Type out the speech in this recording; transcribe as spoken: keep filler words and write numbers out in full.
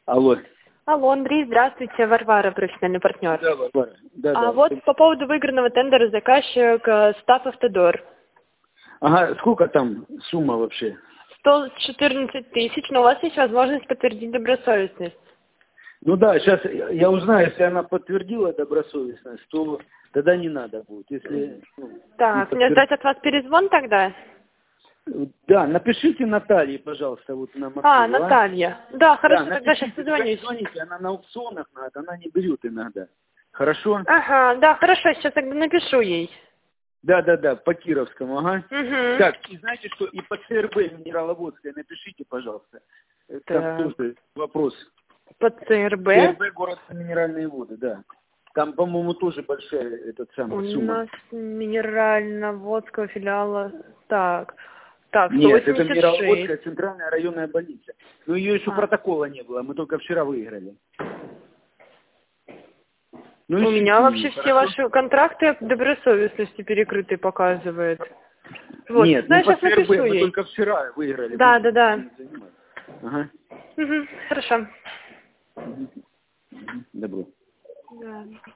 Алло. Алло, Андрей, здравствуйте, Варвара, профессиональный партнер. Да, Варвара. Да, А да. вот по поводу выигранного тендера заказчик э, Став Автодор. Ага, сколько там сумма вообще? сто четырнадцать тысяч, но у вас есть возможность подтвердить добросовестность. Ну да, сейчас я узнаю, если она подтвердила добросовестность, то тогда не надо будет. Если, ну, не Так, мне подтвер- ждать от вас перезвон тогда? Да, напишите Наталье, пожалуйста, вот на Москву. А, Наталья. Да, хорошо, Да, тогда сейчас напишите, только не созвонюсь. звоните, она на аукционах надо, она не берет иногда. Хорошо? Ага, да, хорошо, сейчас тогда напишу ей. Да, да, да, по Кировскому, ага. Угу. Так, и знаете что, и по ЦРБ Минераловодская напишите, пожалуйста. Э, Там Так, тоже вопрос. по ЦРБ ЦРБ город Минеральные воды, да. Там, по-моему, тоже большая этот у самый сумма. нас минерально-водского филиала. Так, так, сто Нет, это восемьдесят Минераловодская шесть. центральная районная больница. Но ее еще А. протокола не было, мы только вчера выиграли. Ну, У ищите меня ее, вообще все хорошо? ваши контракты добросовестности перекрыты показывает. Вот, Нет, ну ну я по сейчас ЦРБ напишу мы ей. только вчера выиграли. Да, будете да, да. этим заниматься. Ага. Угу, хорошо. Добро. Да.